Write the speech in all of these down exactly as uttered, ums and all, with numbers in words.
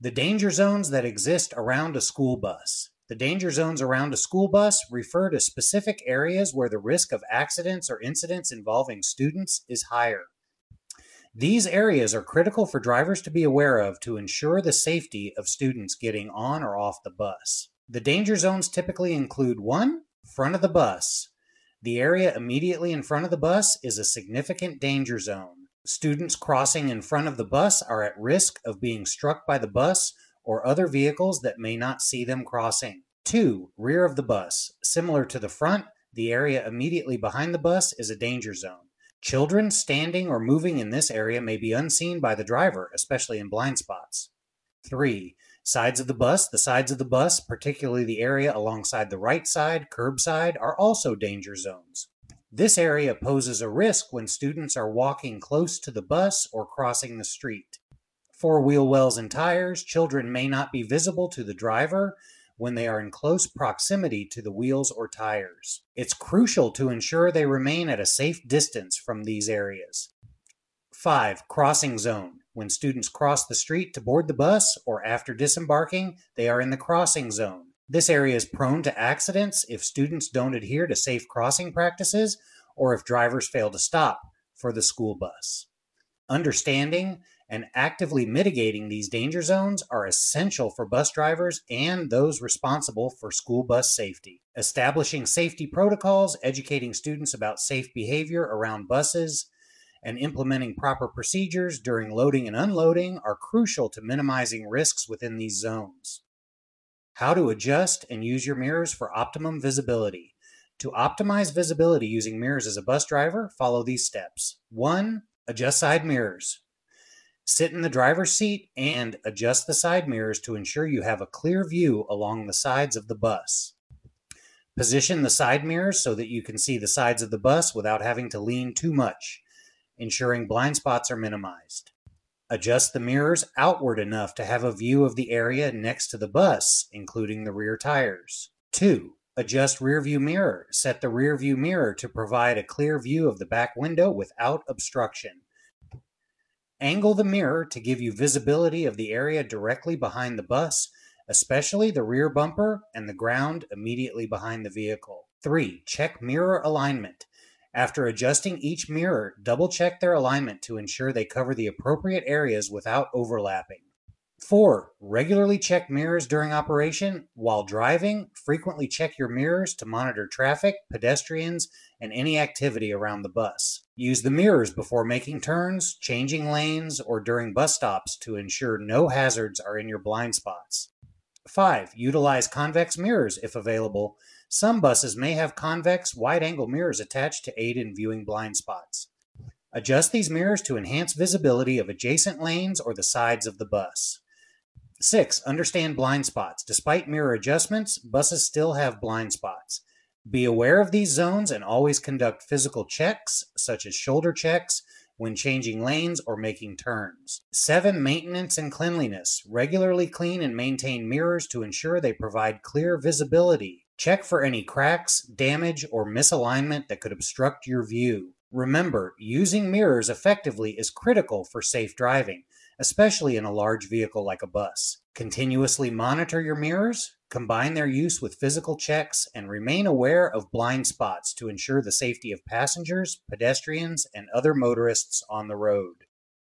The danger zones that exist around a school bus. The danger zones around a school bus refer to specific areas where the risk of accidents or incidents involving students is higher. These areas are critical for drivers to be aware of to ensure the safety of students getting on or off the bus. The danger zones typically include one, front of the bus. The area immediately in front of the bus is a significant danger zone. Students crossing in front of the bus are at risk of being struck by the bus or other vehicles that may not see them crossing. Two, rear of the bus. Similar to the front, the area immediately behind the bus is a danger zone. Children standing or moving in this area may be unseen by the driver, especially in blind spots. Three, sides of the bus. The sides of the bus, particularly the area alongside the right side, curb side, are also danger zones. This area poses a risk when students are walking close to the bus or crossing the street. For wheel wells and tires, children may not be visible to the driver when they are in close proximity to the wheels or tires. It's crucial to ensure they remain at a safe distance from these areas. Five, crossing zone. When students cross the street to board the bus or after disembarking, they are in the crossing zone. This area is prone to accidents if students don't adhere to safe crossing practices or if drivers fail to stop for the school bus. Understanding and actively mitigating these danger zones are essential for bus drivers and those responsible for school bus safety. Establishing safety protocols, educating students about safe behavior around buses, and implementing proper procedures during loading and unloading are crucial to minimizing risks within these zones. How to adjust and use your mirrors for optimum visibility. To optimize visibility using mirrors as a bus driver, follow these steps. One, adjust side mirrors. Sit in the driver's seat and adjust the side mirrors to ensure you have a clear view along the sides of the bus. Position the side mirrors so that you can see the sides of the bus without having to lean too much, ensuring blind spots are minimized. Adjust the mirrors outward enough to have a view of the area next to the bus, including the rear tires. Two, adjust rear view mirror. Set the rear view mirror to provide a clear view of the back window without obstruction. Angle the mirror to give you visibility of the area directly behind the bus, especially the rear bumper and the ground immediately behind the vehicle. Three, check mirror alignment. After adjusting each mirror, double-check their alignment to ensure they cover the appropriate areas without overlapping. Four, regularly check mirrors during operation. While driving, frequently check your mirrors to monitor traffic, pedestrians, and any activity around the bus. Use the mirrors before making turns, changing lanes, or during bus stops to ensure no hazards are in your blind spots. Five, utilize convex mirrors if available. Some buses may have convex, wide-angle mirrors attached to aid in viewing blind spots. Adjust these mirrors to enhance visibility of adjacent lanes or the sides of the bus. Six, understand blind spots. Despite mirror adjustments, buses still have blind spots. Be aware of these zones and always conduct physical checks, such as shoulder checks, when changing lanes or making turns. Seven, maintenance and cleanliness. Regularly clean and maintain mirrors to ensure they provide clear visibility. Check for any cracks, damage, or misalignment that could obstruct your view. Remember, using mirrors effectively is critical for safe driving, especially in a large vehicle like a bus. Continuously monitor your mirrors, combine their use with physical checks, and remain aware of blind spots to ensure the safety of passengers, pedestrians, and other motorists on the road.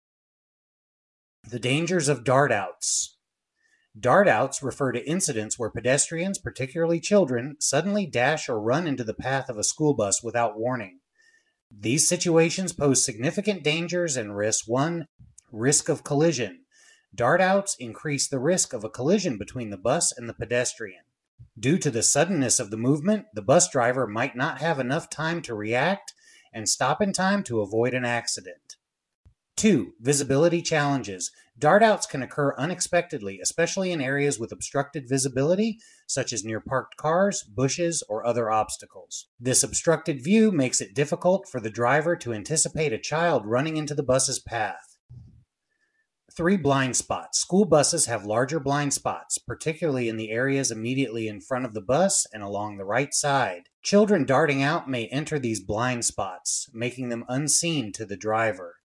The dangers of dart outs. Dart outs refer to incidents where pedestrians, particularly children, suddenly dash or run into the path of a school bus without warning. These situations pose significant dangers and risks. One, risk of collision. Dart outs increase the risk of a collision between the bus and the pedestrian. Due to the suddenness of the movement, the bus driver might not have enough time to react and stop in time to avoid an accident. Two, visibility challenges. Dart outs can occur unexpectedly, especially in areas with obstructed visibility, such as near parked cars, bushes, or other obstacles. This obstructed view makes it difficult for the driver to anticipate a child running into the bus's path. Three, blind spots. School buses have larger blind spots, particularly in the areas immediately in front of the bus and along the right side. Children darting out may enter these blind spots, making them unseen to the driver.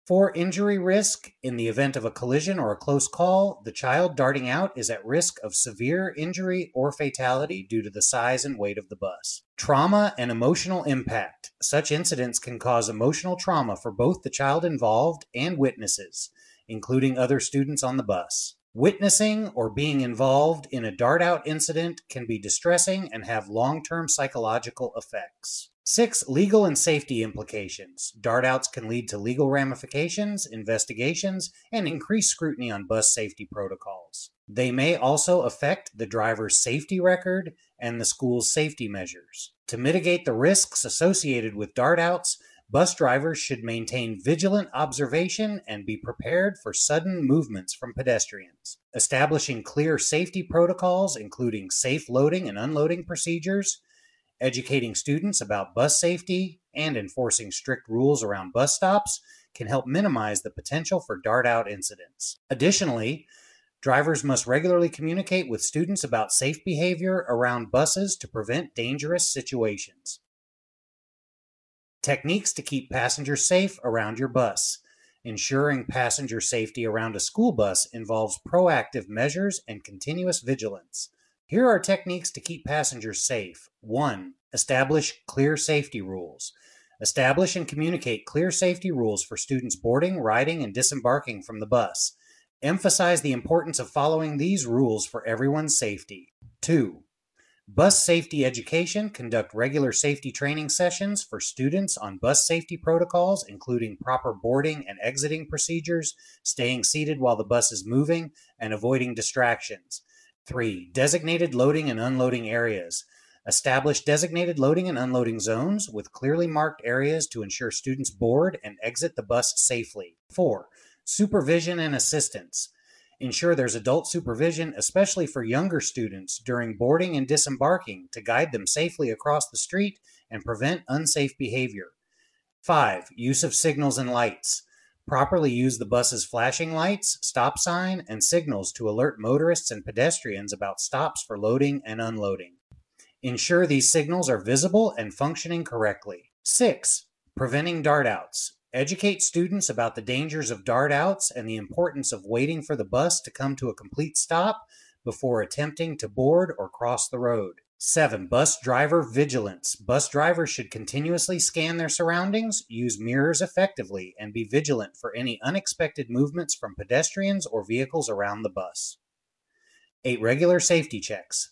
For injury risk, in the event of a collision or a close call, the child darting out is at risk of severe injury or fatality due to the size and weight of the bus. Trauma and emotional impact. Such incidents can cause emotional trauma for both the child involved and witnesses, including other students on the bus. Witnessing or being involved in a dart out incident can be distressing and have long-term psychological effects. Six, legal and safety implications. Dart outs can lead to legal ramifications, investigations, and increased scrutiny on bus safety protocols. They may also affect the driver's safety record and the school's safety measures. To mitigate the risks associated with dart outs, bus drivers should maintain vigilant observation and be prepared for sudden movements from pedestrians. Establishing clear safety protocols, including safe loading and unloading procedures, educating students about bus safety, and enforcing strict rules around bus stops can help minimize the potential for dart-out incidents. Additionally, drivers must regularly communicate with students about safe behavior around buses to prevent dangerous situations. Techniques to keep passengers safe around your bus. Ensuring passenger safety around a school bus involves proactive measures and continuous vigilance. Here are techniques to keep passengers safe. one. Establish clear safety rules. Establish and communicate clear safety rules for students boarding, riding, and disembarking from the bus. Emphasize the importance of following these rules for everyone's safety. two. Bus safety education. Conduct regular safety training sessions for students on bus safety protocols, including proper boarding and exiting procedures, staying seated while the bus is moving, and avoiding distractions. three. Designated loading and unloading areas. Establish designated loading and unloading zones with clearly marked areas to ensure students board and exit the bus safely. four. Supervision and assistance. Ensure there's adult supervision, especially for younger students, during boarding and disembarking to guide them safely across the street and prevent unsafe behavior. five. Use of signals and lights. Properly use the bus's flashing lights, stop sign, and signals to alert motorists and pedestrians about stops for loading and unloading. Ensure these signals are visible and functioning correctly. six. Preventing dart outs. Educate students about the dangers of dart outs and the importance of waiting for the bus to come to a complete stop before attempting to board or cross the road. seven. Bus driver vigilance. Bus drivers should continuously scan their surroundings, use mirrors effectively, and be vigilant for any unexpected movements from pedestrians or vehicles around the bus. eight. Regular safety checks.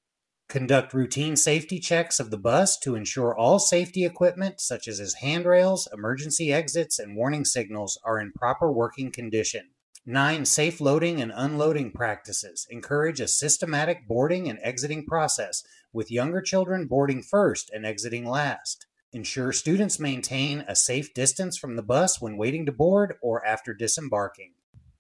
Conduct routine safety checks of the bus to ensure all safety equipment, such as its handrails, emergency exits, and warning signals, are in proper working condition. nine. Safe loading and unloading practices. Encourage a systematic boarding and exiting process, with younger children boarding first and exiting last. Ensure students maintain a safe distance from the bus when waiting to board or after disembarking.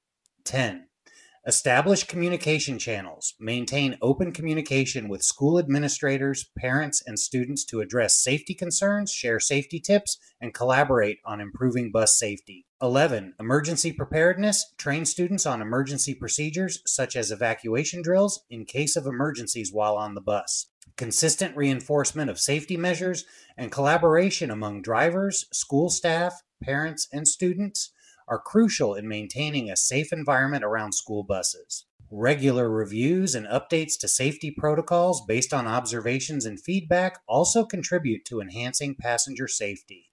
ten. Establish communication channels. Maintain open communication with school administrators, parents, and students to address safety concerns, share safety tips, and collaborate on improving bus safety. eleven. Emergency preparedness. Train students on emergency procedures, such as evacuation drills, in case of emergencies while on the bus. Consistent reinforcement of safety measures and collaboration among drivers, school staff, parents, and students are crucial in maintaining a safe environment around school buses. Regular reviews and updates to safety protocols based on observations and feedback also contribute to enhancing passenger safety.